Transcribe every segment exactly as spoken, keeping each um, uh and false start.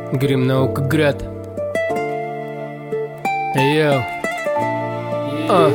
Грим Наукоград. Йоу. А.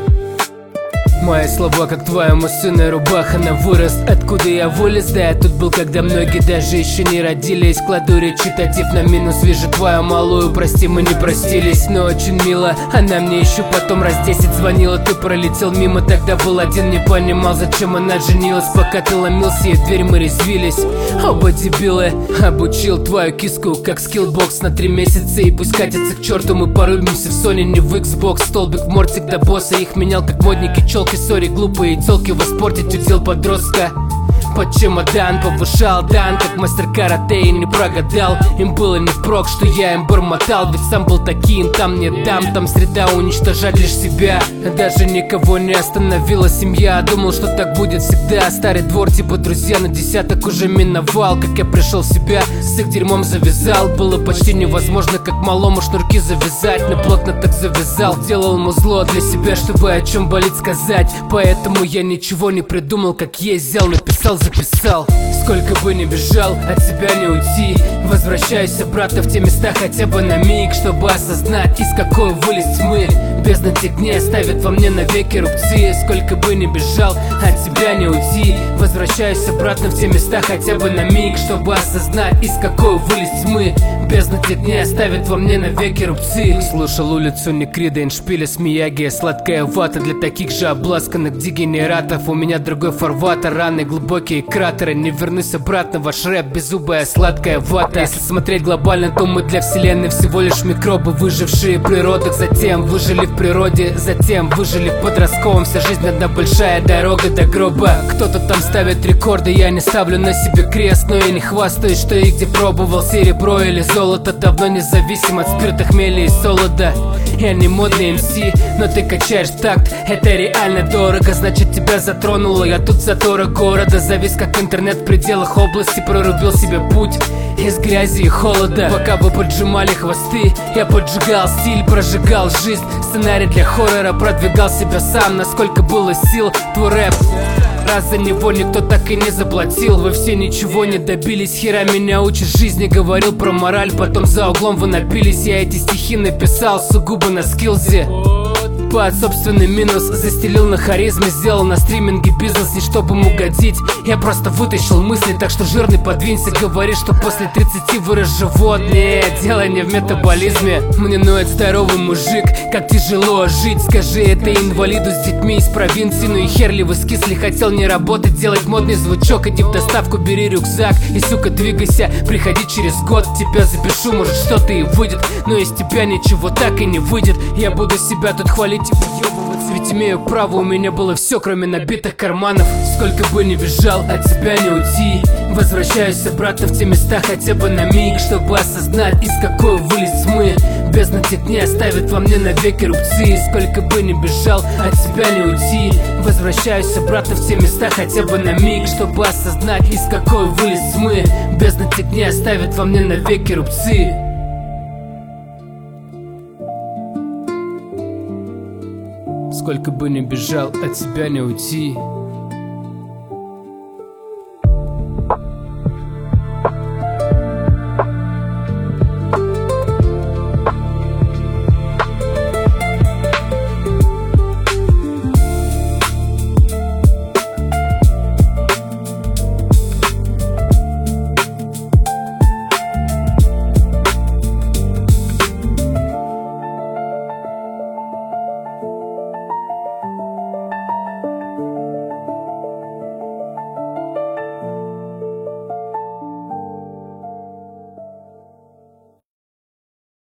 Мои слова, как твоему сыну рубаха на вырост. Откуда я вылез, да я тут был, когда многие даже еще не родились. Кладу речитатив на минус, вижу твою малую. Прости, мы не простились, но очень мило. Она мне еще потом раз десять звонила. Ты пролетел мимо, тогда был один, не понимал, зачем она женилась. Пока ты ломился, и в дверь мы резвились. Оба дебилы. Обучил твою киску, как скиллбокс на три месяца. И пусть катится к черту, мы порубимся в Sony, не в Xbox. Столбик в мортик до босса, их менял как модники, челки. Сори, глупые телки воспортить удел подростка. Под чемодан повышал дан, как мастер карате, и не прогадал. Им было не впрок, что я им бормотал, ведь сам был таким, там не дам. Там среда уничтожать лишь себя, даже никого не остановила семья. Думал, что так будет всегда, старый двор типа друзья. На десяток уже миновал, как я пришел в себя, с их дерьмом завязал. Было почти невозможно, как малому шнурки завязать, но плотно так завязал. Делал ему зло для себя, чтобы о чем болит сказать. Поэтому я ничего не придумал, как есть, взял, написал, записал. Сколько бы ни бежал, от себя не уйти. Возвращаюсь обратно в те места хотя бы на миг, чтобы осознать, из какой вылез тьмы. Бездна тех дней оставит во мне навеки рубцы. Сколько бы ни бежал, от себя не уйти. Возвращаюсь обратно в те места хотя бы на миг, чтобы осознать, из какой вылез тьмы. Бездна тех дней оставит во мне навеки рубцы. Слушал улицу Некрида, Эндшпиля с Мияги. Сладкая вата для таких же обласканных дегенератов. У меня другой фарватер, раны глубокие кратеры. Не вернусь обратно, ваш рэп беззубая сладкая вата. Если смотреть глобально, то мы для вселенной всего лишь микробы, выжившие в природах. Затем выжили в природе, затем выжили в подростковом. Вся жизнь одна большая дорога до гроба. Кто-то там ставит рекорды, я не ставлю на себе крест. Но я не хвастаюсь, что и где пробовал серебро или золото. Давно независим от спирта, хмеля и солода. Я не модный эм си, но ты качаешь такт. Это реально дорого, значит тебя затронуло. Я тут затора города, завис как интернет в пределах области. Прорубил себе путь из грязи и холода. Пока вы поджимали хвосты, я поджигал стиль, прожигал жизнь. Сценарий для хоррора, продвигал себя сам. Насколько было сил, твой рэп, раз за него никто так и не заплатил. Вы все ничего не добились, хера меня учит жизни. Говорил про мораль, потом за углом вы напились. Я эти стихи написал сугубо на скиллзе. Под собственный минус застелил на харизме, сделал на стриминге бизнес не чтобы ему угодить. Я просто вытащил мысли, так что жирный подвинься. Говорит, что после тридцати вырос живот. Нет, дело не в метаболизме. Мне ноет здоровый мужик, как тяжело жить. Скажи это инвалиду с детьми из провинции. Ну и хер ли вы скисли, хотел не работать, делать модный звучок. Иди в доставку, бери рюкзак и, сука, двигайся. Приходи через год, тебя запишу, может что-то и выйдет. Но из тебя ничего так и не выйдет. Я буду себя тут хвалить и выебываться, ведь имею право, у меня было все, кроме набитых карманов. Сколько бы ни бежал, от себя не уйти. Возвращаюсь обратно в те места хотя бы на миг, чтобы осознать, из какой вылез тьмы. Бездна тех дней оставит во мне навеки рубцы. Сколько бы ни бежал, от себя не уйти. Возвращаюсь обратно в те места хотя бы на миг, чтобы осознать, из какой вылез тьмы. Бездна тех дней оставит во мне навеки рубцы. Сколько бы ни бежал, от себя не уйти.